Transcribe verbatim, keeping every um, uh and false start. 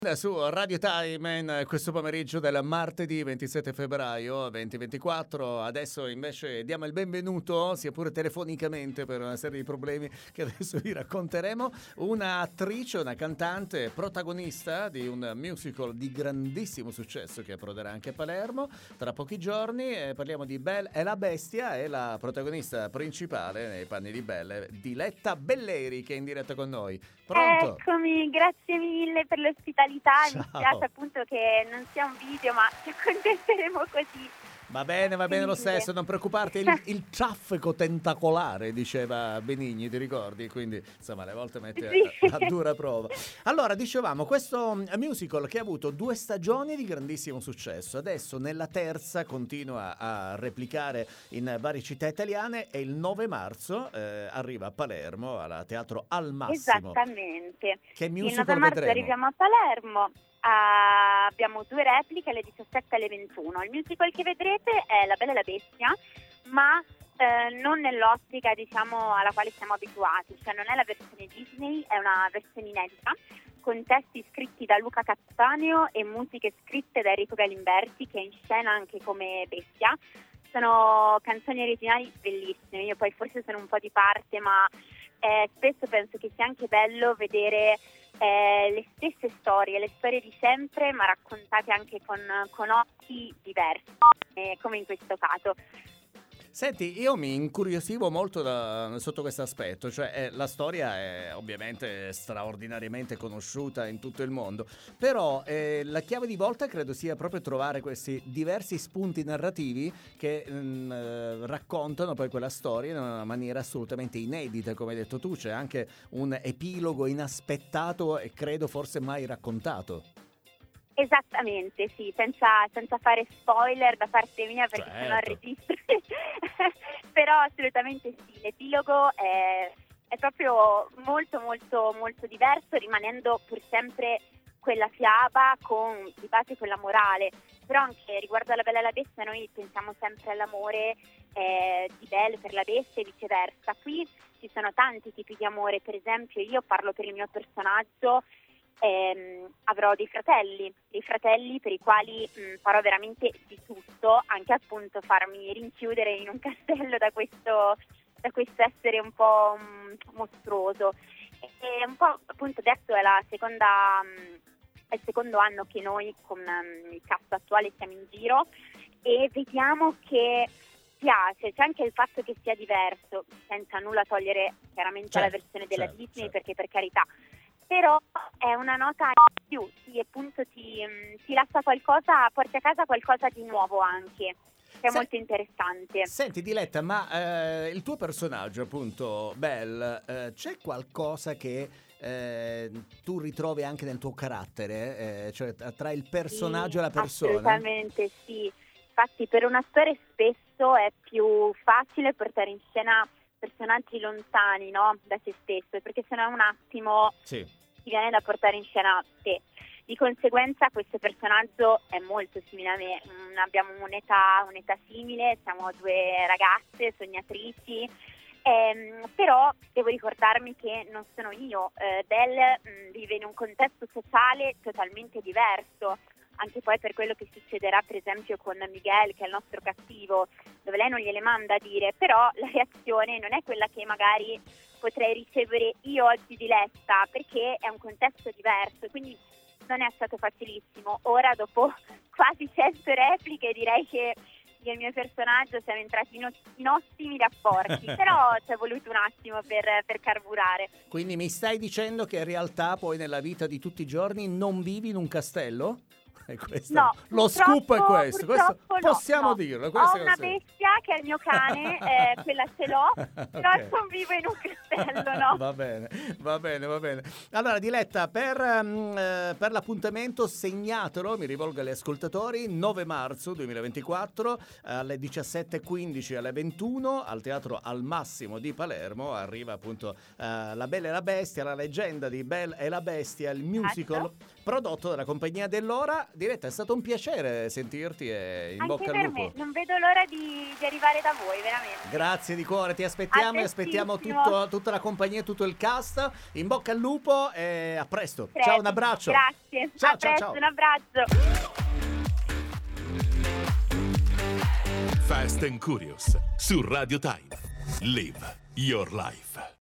Su Radio Time in questo pomeriggio del martedì ventisette febbraio duemilaventiquattro. Adesso invece diamo il benvenuto, sia pure telefonicamente per una serie di problemi che adesso vi racconteremo, una attrice, una cantante, protagonista di un musical di grandissimo successo che approderà anche a Palermo tra pochi giorni. E parliamo di Belle e la Bestia, e la protagonista principale nei panni di Belle, Diletta Belleri, che è in diretta con noi. Pronto? Eccomi, grazie mille per l'ospitalità. Ciao. Mi spiace appunto che non sia un video, ma ci accontenteremo così. Va bene, va bene lo stesso, non preoccuparti, il, il traffico tentacolare, diceva Benigni, ti ricordi? Quindi, insomma, alle volte mette Sì. a, a dura prova. Allora, dicevamo, questo musical che ha avuto due stagioni di grandissimo successo, adesso nella terza continua a replicare in varie città italiane e il nove marzo eh, arriva a Palermo, al Teatro Al Massimo. Esattamente. Che Il musical nove marzo vedremo? arriviamo a Palermo. Uh, abbiamo due repliche alle diciassette e alle ventuno. Il musical che vedrete è La Bella e la Bestia, ma eh, non nell'ottica, diciamo, alla quale siamo abituati, cioè non è la versione Disney, è una versione inedita con testi scritti da Luca Cattaneo e musiche scritte da Enrico Galimberti, che è in scena anche come Bestia. Sono canzoni originali bellissime, io poi forse sono un po' di parte, ma eh, spesso penso che sia anche bello vedere Eh, le stesse storie, le storie di sempre, ma raccontate anche con, con occhi diversi, eh, come in questo caso. Senti, io mi incuriosivo molto da, sotto questo aspetto, cioè eh, la storia è ovviamente straordinariamente conosciuta in tutto il mondo, però eh, la chiave di volta credo sia proprio trovare questi diversi spunti narrativi che mh, eh, raccontano poi quella storia in una maniera assolutamente inedita, come hai detto tu. C'è anche un epilogo inaspettato e credo forse mai raccontato. Esattamente, sì, senza, senza fare spoiler da parte mia, perché Certo. sennò registro. Però assolutamente sì, l'epilogo è, è proprio molto molto molto diverso, rimanendo pur sempre quella fiaba con di base quella morale. Però anche riguardo alla Bella e la Bestia noi pensiamo sempre all'amore eh, di Belle per la Bestia e viceversa. Qui ci sono tanti tipi di amore, per esempio io parlo per il mio personaggio. Eh, avrò dei fratelli, dei fratelli per i quali mh, farò veramente di tutto, anche appunto farmi rinchiudere in un castello da questo, da questo essere un po' mh, mostruoso. E un po' appunto adesso è la seconda, mh, è il secondo anno che noi con mh, il cast attuale siamo in giro e vediamo che piace, c'è anche il fatto che sia diverso, senza nulla togliere chiaramente certo, alla versione della certo, Disney, certo. perché per carità, però è una nota in più, sì, appunto ti, ti lascia qualcosa, porti a casa qualcosa di nuovo anche, che è Se- molto interessante. Senti Diletta, ma eh, il tuo personaggio appunto, Belle, eh, c'è qualcosa che eh, tu ritrovi anche nel tuo carattere, eh, cioè tra il personaggio Sì, e la persona? assolutamente sì, infatti per un attore spesso è più facile portare in scena personaggi lontani, no, da se stesso, perché sennò è un attimo Sì. ti viene da portare in scena te. Di conseguenza questo personaggio è molto simile a me, mm, abbiamo un'età, un'età simile, siamo due ragazze sognatrici, ehm, però devo ricordarmi che non sono io, eh, Belle mh, vive in un contesto sociale totalmente diverso, anche poi per quello che succederà per esempio con Miguel, che è il nostro cattivo, dove lei non gliele manda a dire, però la reazione non è quella che magari potrei ricevere io oggi di Letta, perché è un contesto diverso, quindi non è stato facilissimo. Ora dopo quasi cento repliche direi che io e il mio personaggio siamo entrati in, ot- in ottimi rapporti, però ci è voluto un attimo per, per carburare. Quindi mi stai dicendo che in realtà poi nella vita di tutti i giorni non vivi in un castello? E questo- No, lo scoop è questo, questo purtroppo possiamo no, no. dirlo. Ho questa è una cosa- bestia che è il mio cane, eh, quella ce l'ho, però Ok. non vivo in un castello, no. Va bene, va bene, va bene. Allora, Diletta, per, um, eh, per l'appuntamento segnatelo, mi rivolgo agli ascoltatori, nove marzo duemilaventiquattro alle diciassette e quindici alle ventuno al Teatro Al Massimo di Palermo arriva appunto eh, La Bella e la Bestia, la leggenda di Belle e la Bestia, il musical Certo. prodotto dalla compagnia dell'Ora. Diretta, è stato un piacere sentirti e in Anche bocca al per lupo. me, non vedo l'ora di, di arrivare da voi, veramente. Grazie di cuore, ti aspettiamo e aspettiamo tutto, tutta la compagnia e tutto il cast. In bocca al lupo e a presto. Presto. Ciao, un abbraccio. Grazie. Ciao, a ciao, presto, ciao. un abbraccio. Fast and Curious su Radio Time. Live your life.